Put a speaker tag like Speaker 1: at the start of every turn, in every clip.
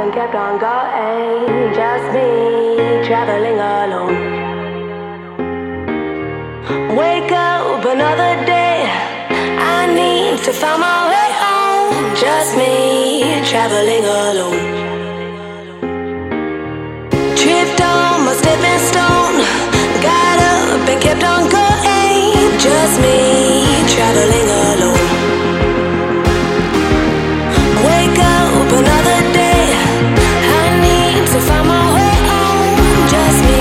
Speaker 1: and kept on going. Just me, traveling alone. Wake up another day. I need to find my way home. Just me, traveling alone. Tripped on my stepping stone. Got up and kept on going. Just me, traveling alone. Wake up another day. I need to find my way home. Just me,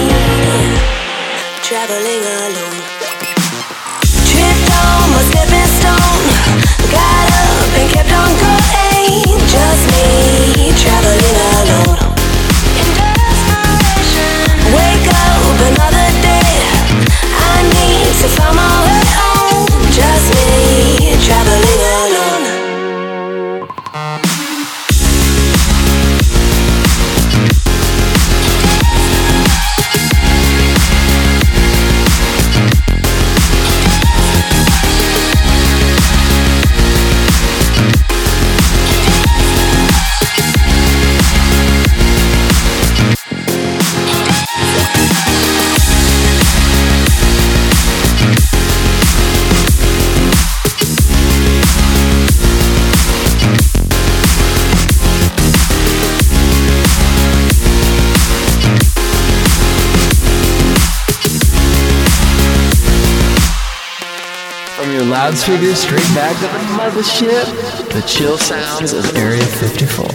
Speaker 1: traveling alone. Tripped on my stepping stone. Got up and kept on going. Just me, traveling alone. In desperation. Wake up another day. I need to find my way home. Just me, traveling alone.
Speaker 2: Loudspeakers straight back to the mothership, the chill sounds of Area 54.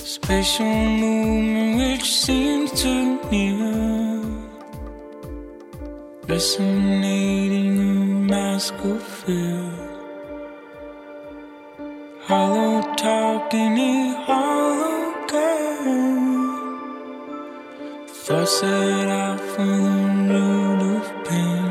Speaker 3: Spatial movement which seems too near, resonating a mask of fear. Hollow talking a hollow game. Thoughts that I from the root of pain.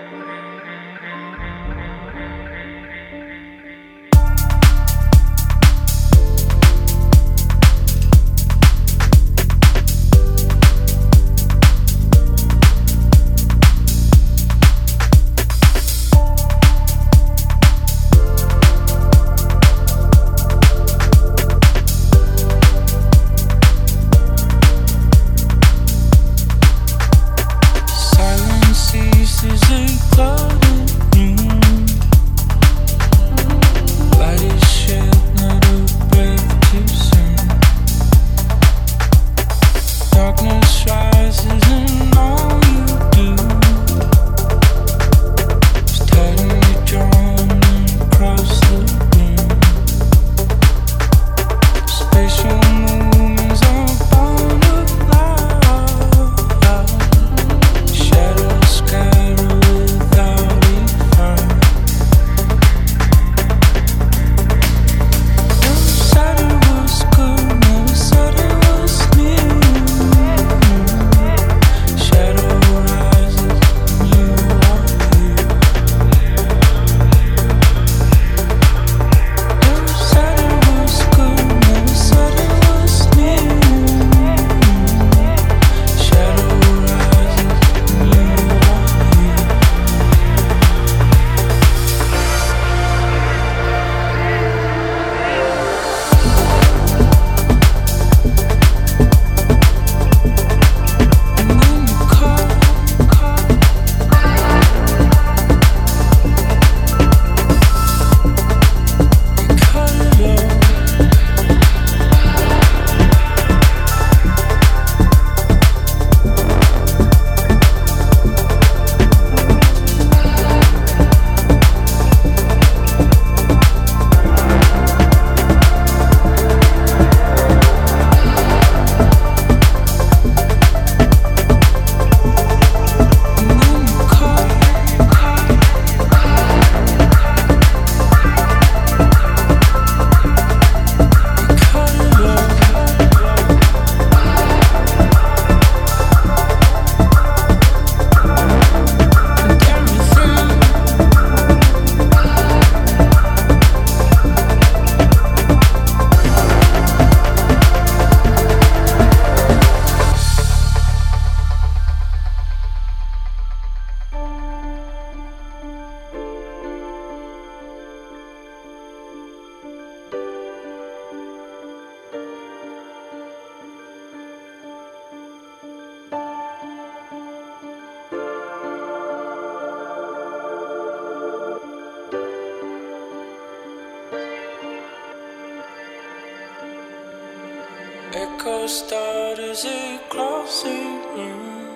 Speaker 3: Echo starters across the room,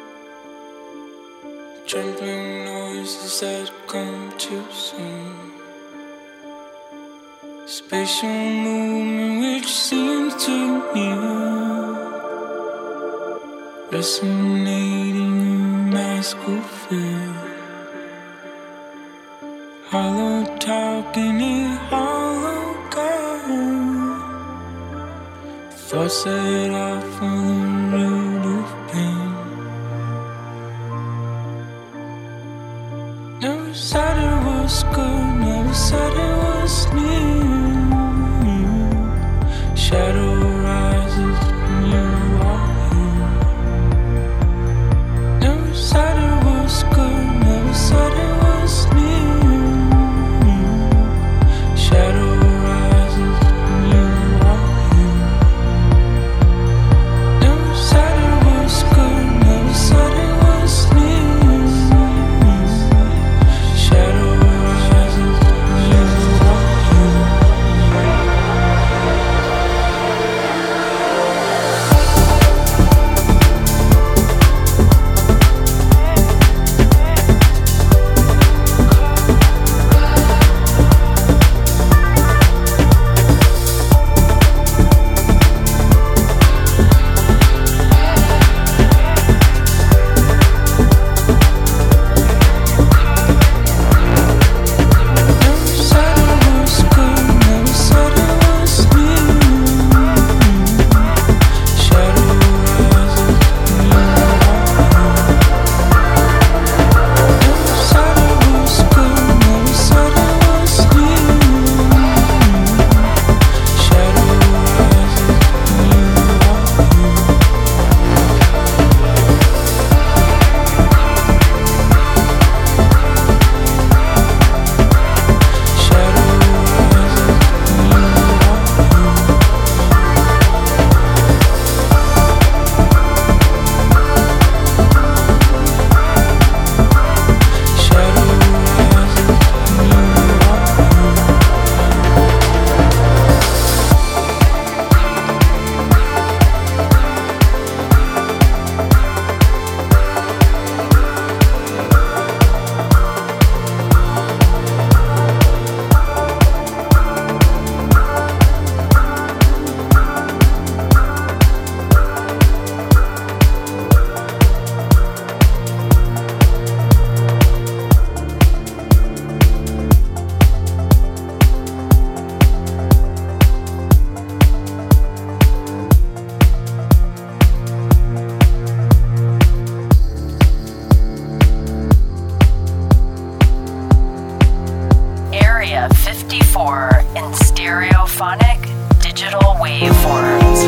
Speaker 3: trembling noises that come too soon. Spatial movement which seems too near, resonating a mask of fear. Hollow talking a hollow game. Thoughts that I from the root of pain. Never said it was good, never said it was near. Shadow rises when you are here. Never said it was good, never said it was near. Shadow rises when you are here. Never said it was good, never said it was near. Shadow rises when you are here.
Speaker 4: platforms.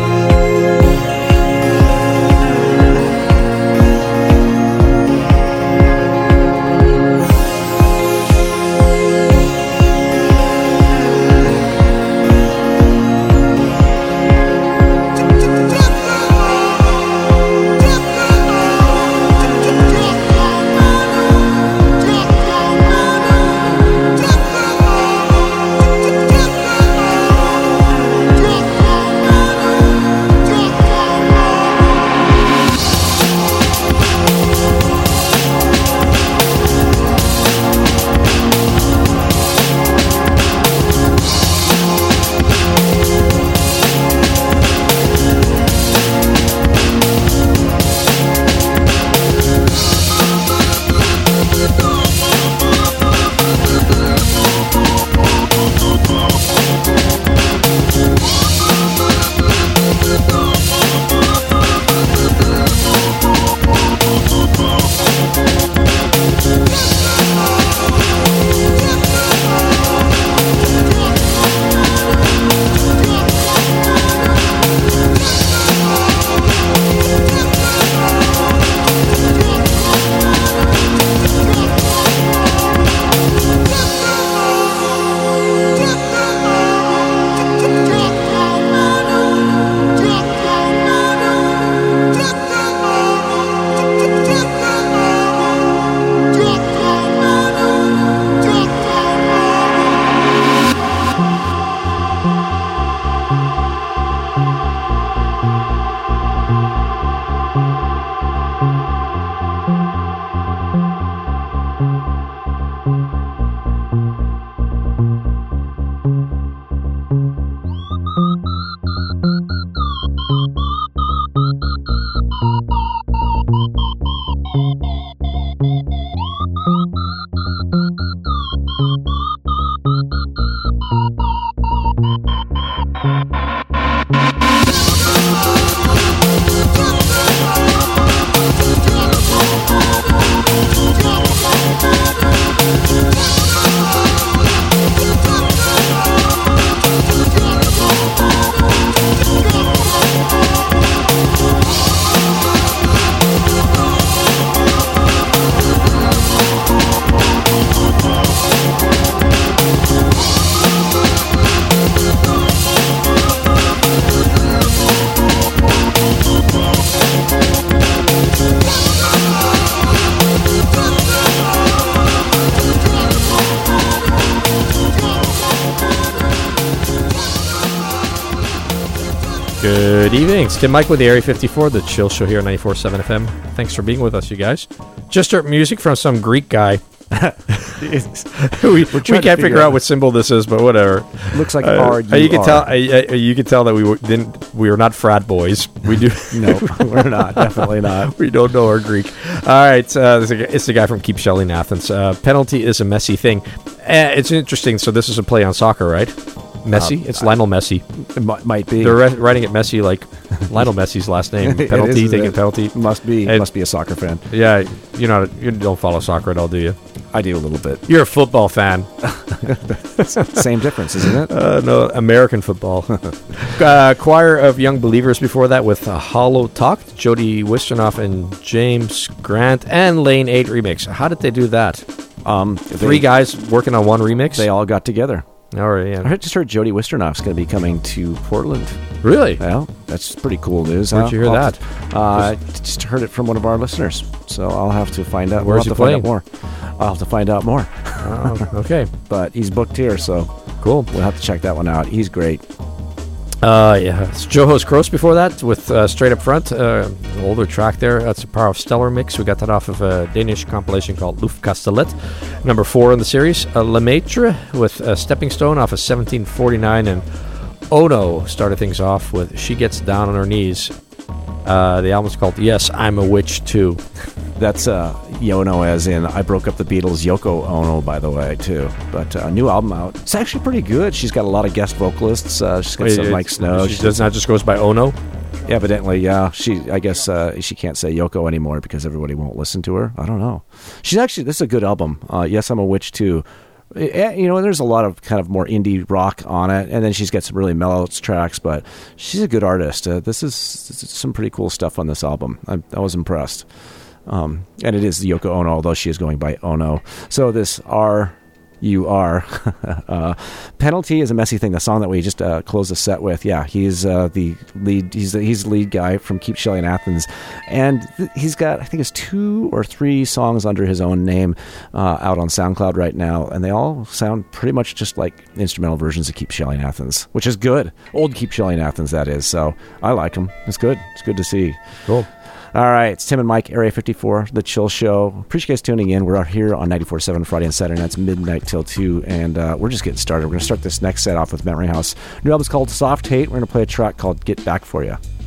Speaker 5: Good evening. It's Tim Mike with the Area 54, the Chill Show here on 94.7 FM. Thanks for being with us, you guys. Just heard music from some Greek guy. we can't figure out what symbol this is, but whatever.
Speaker 6: Looks like R-U-R.
Speaker 5: You can tell. You can tell that we were not frat boys. We do.
Speaker 6: No, we're not. Definitely not.
Speaker 5: We don't know our Greek. All right, it's the guy from Keep Shelling Athens. Penalty is a messy thing. It's interesting. So this is a play on soccer, right? Messi. It's Lionel Messi.
Speaker 6: It might be.
Speaker 5: They're writing it Messi like Lionel Messi's last name. Penalty, taking penalty.
Speaker 6: Must be a soccer fan.
Speaker 5: Yeah, you don't follow soccer at all, do you?
Speaker 6: I do a little bit.
Speaker 5: You're a football fan.
Speaker 6: Same difference, isn't it?
Speaker 5: No, American football. Choir of Young Believers before that with Hollow Talk, Jody Wisternoff and James Grant, and Lane 8 remix. How did they do that? Three guys working on one remix?
Speaker 6: They all got together.
Speaker 5: All right, yeah.
Speaker 6: I just heard Jody Wisternoff's going to be coming to Portland.
Speaker 5: Really?
Speaker 6: Well, that's pretty cool news.
Speaker 5: Where'd you hear that?
Speaker 6: I just heard it from one of our listeners, so I'll have to find out.
Speaker 5: Where's he playing?
Speaker 6: I'll have to find out more.
Speaker 5: Okay.
Speaker 6: But he's booked here, so
Speaker 5: cool.
Speaker 6: We'll have to check that one out. He's great.
Speaker 5: Yeah, it's Johos Kroos before that with Straight Up Front, older track there. That's a Power of Stellar mix. We got that off of a Danish compilation called Luftkastellet, number 4 in the series. Lemaitre with Stepping Stone off of 1749, and Ono started things off with She Gets Down on Her Knees. The album's called Yes, I'm a Witch Too.
Speaker 6: That's Yono, as in I broke up the Beatles. Yoko Ono, by the way, too. But a new album out. It's actually pretty good. She's got a lot of guest vocalists. She's got some Mike Snow.
Speaker 5: She does not just goes by Ono?
Speaker 6: Evidently, yeah. I guess she can't say Yoko anymore because everybody won't listen to her. I don't know. This is a good album. Yes, I'm a Witch Too. You know, there's a lot of kind of more indie rock on it, and then she's got some really mellow tracks, but she's a good artist. This is some pretty cool stuff on this album. I was impressed. And it is Yoko Ono, although she is going by Ono. So this R-U-R. Penalty is a messy thing. The song that we just closed the set with. Yeah, he's the lead. He's the lead guy from Keep Shelly in Athens, and he's got, I think it's 2 or 3 songs under his own name out on SoundCloud right now, and they all sound pretty much just like instrumental versions of Keep Shelly in Athens, which is good. Old Keep Shelly in Athens, that is. So I like them. It's good. It's good to see.
Speaker 5: Cool.
Speaker 6: All right, it's Tim and Mike, Area 54, The Chill Show. Appreciate you guys tuning in. We're out here on 94.7 Friday and Saturday nights, midnight till 2, and we're just getting started. We're going to start this next set off with Memory House. New album's called Soft Hate. We're going to play a track called Get Back For You.